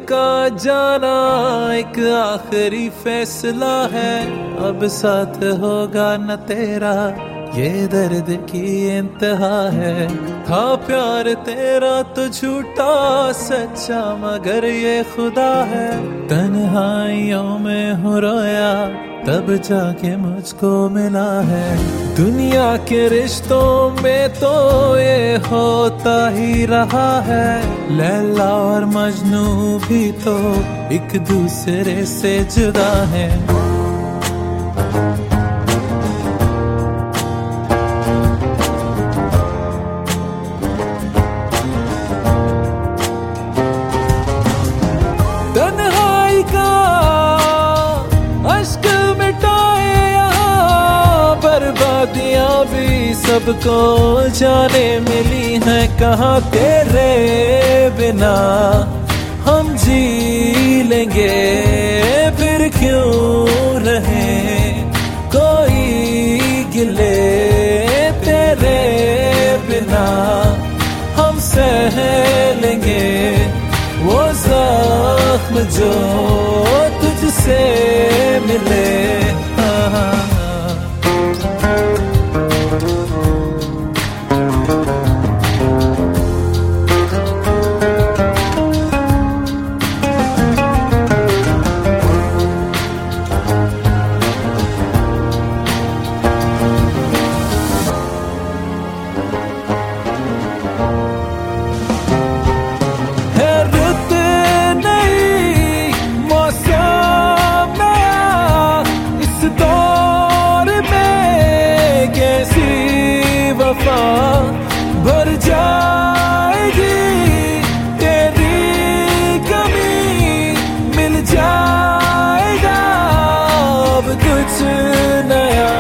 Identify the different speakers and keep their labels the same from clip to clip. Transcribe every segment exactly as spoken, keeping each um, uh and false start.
Speaker 1: का जाना एक आखिरी फैसला है, अब साथ होगा न तेरा ये दर्द की इंतहा है। था प्यार तेरा तो झूठा सच्चा मगर ये खुदा है। तन्हाइयों में हूँ रोया तब जाके मुझको मिला है। दुनिया के रिश्तों में तो ये होता ही रहा है। लैला और मजनू भी तो एक दूसरे से जुदा है। तन्हाई का अश्क मिटाए यहाँ, बर्बादियां भी सबको जाने मिली हैं। कहाँ तेरे बिना हम जी लेंगे, फिर क्यों रहे कोई गिले। तेरे बिना हम सह लेंगे वो जख्म जो तुझसे मिले। भर जाएगी तेरी कमी, मिल जाएगा अब कुछ नया।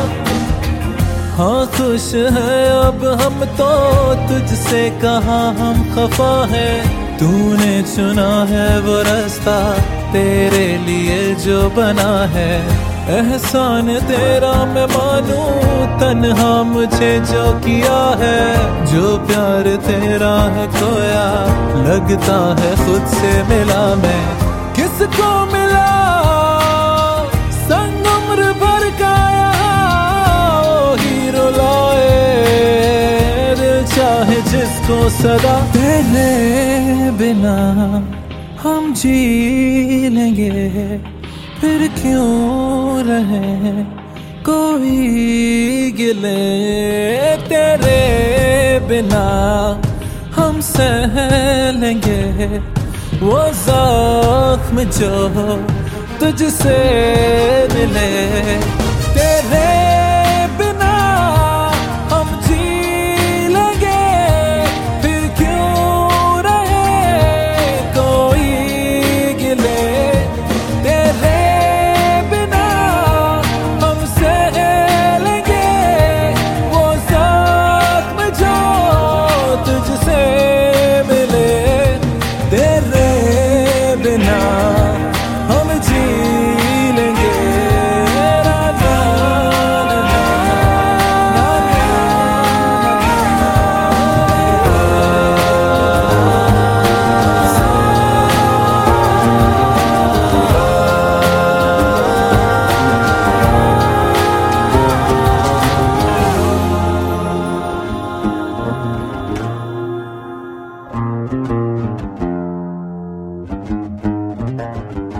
Speaker 1: हाँ खुश है अब हम तो तुझसे, कहाँ हम खफा है। तूने चुना है वो रास्ता तेरे लिए जो बना है। एहसान तेरा मैं मानूं तन्हा मुझे जो किया है। जो प्यार तेरा है खोया लगता है खुद से मिला मैं। किसको मिला संग उम्र भर का यहाँ, ओ हीरो लाए दिल चाहे जिसको सदा। तेरे बिना हम जी लेंगे, फिर क्यों रहे कोई गिले। तेरे बिना हम सह लेंगे वो जख्म जो तुझसे मिले। तेरे बिना हम जी लेंगे, फिर क्यों रहे कोई गिले। तेरे बिना हम सह लेंगे वो जख्म जो तुझसे मिले। तेरे बिना हम जी लेंगे। Thank you.